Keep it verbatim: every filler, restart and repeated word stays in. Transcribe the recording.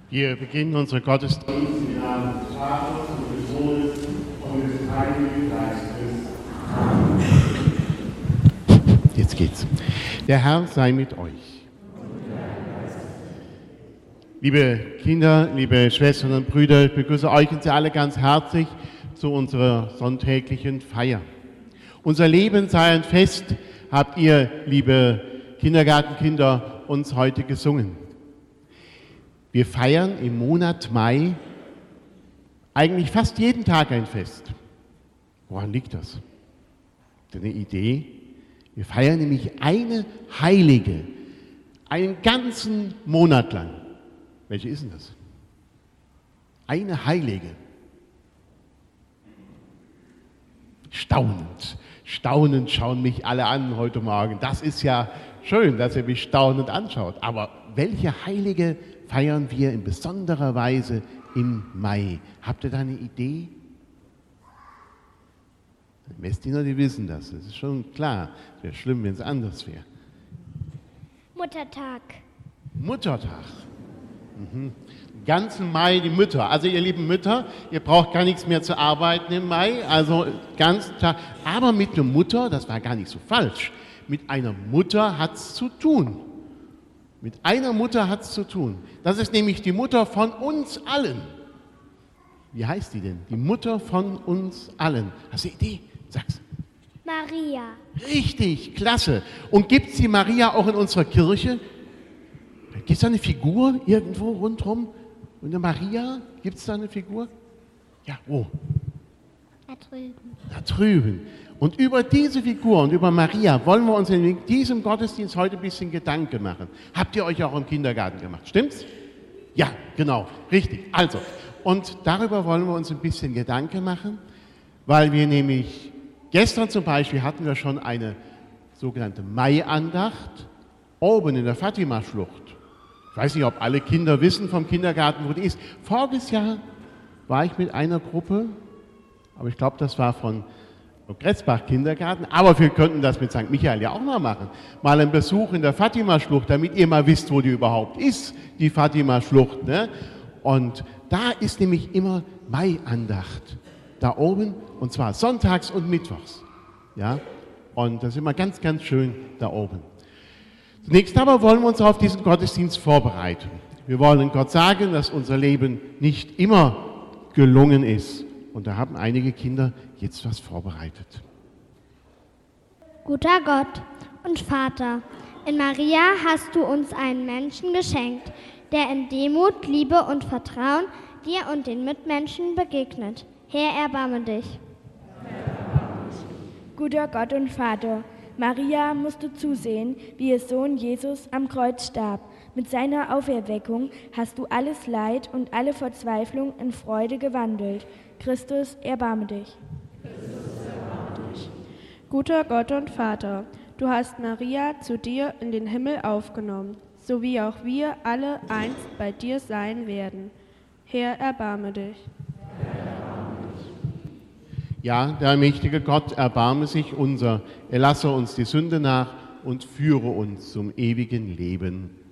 Wir beginnen unsere Gottesdienste im Namen des Vaters und des Sohnes und des Heiligen Geistes. Jetzt geht's. Der Herr sei mit euch. Liebe Kinder, liebe Schwestern und Brüder, ich begrüße euch und Sie alle ganz herzlich zu unserer sonntäglichen Feier. Unser Leben sei ein Fest, habt ihr, liebe Kindergartenkinder, uns heute gesungen. Wir feiern im Monat Mai eigentlich fast jeden Tag ein Fest. Woran liegt das? Eine Idee? Wir feiern nämlich eine Heilige, einen ganzen Monat lang. Welche ist denn das? Eine Heilige. Staunend, staunend schauen mich alle an heute Morgen. Das ist ja schön, dass ihr mich staunend anschaut. Aber welche Heilige feiern wir in besonderer Weise im Mai? Habt ihr da eine Idee? Die Messdiener, die wissen das. Das ist schon klar. Es wäre schlimm, wenn es anders wäre. Muttertag. Muttertag. Mhm. Den ganzen Mai die Mütter. Also ihr lieben Mütter, ihr braucht gar nichts mehr zu arbeiten im Mai. Also ganz Tag. Aber mit einer Mutter, das war gar nicht so falsch, mit einer Mutter hat es zu tun. Mit einer Mutter hat es zu tun. Das ist nämlich die Mutter von uns allen. Wie heißt die denn? Die Mutter von uns allen. Hast du eine Idee? Sag's. Maria. Richtig, klasse. Und gibt es die Maria auch in unserer Kirche? Gibt es da eine Figur irgendwo rundherum? Und eine Maria? Gibt es da eine Figur? Ja, wo? Da drüben. Da drüben. Und über diese Figur und über Maria wollen wir uns in diesem Gottesdienst heute ein bisschen Gedanken machen. Habt ihr euch auch im Kindergarten gemacht, stimmt's? Ja, genau, richtig. Also, und darüber wollen wir uns ein bisschen Gedanken machen, weil wir nämlich, gestern zum Beispiel hatten wir schon eine sogenannte Mai-Andacht oben in der Fatima-Schlucht. Ich weiß nicht, ob alle Kinder wissen vom Kindergarten, wo die ist. Voriges Jahr war ich mit einer Gruppe, aber ich glaube, das war von Gretzbach Kindergarten, aber wir könnten das mit Sankt Michael ja auch mal machen. Mal einen Besuch in der Fatima-Schlucht, damit ihr mal wisst, wo die überhaupt ist, die Fatima-Schlucht. Ne? Und da ist nämlich immer Mai-Andacht, da oben, und zwar sonntags und mittwochs. Ja? Und das ist immer ganz, ganz schön da oben. Zunächst aber wollen wir uns auf diesen Gottesdienst vorbereiten. Wir wollen Gott sagen, dass unser Leben nicht immer gelungen ist. Und da haben einige Kinder jetzt was vorbereitet. Guter Gott und Vater, in Maria hast du uns einen Menschen geschenkt, der in Demut, Liebe und Vertrauen dir und den Mitmenschen begegnet. Herr, erbarme dich. Guter Gott und Vater, Maria musste zusehen, wie ihr Sohn Jesus am Kreuz starb. Mit seiner Auferweckung hast du alles Leid und alle Verzweiflung in Freude gewandelt. Christus, erbarme dich. Christus, erbarme dich. Guter Gott und Vater, du hast Maria zu dir in den Himmel aufgenommen, so wie auch wir alle einst bei dir sein werden. Herr, erbarme dich. Ja, der allmächtige Gott, erbarme sich unser, er lasse uns die Sünde nach und führe uns zum ewigen Leben.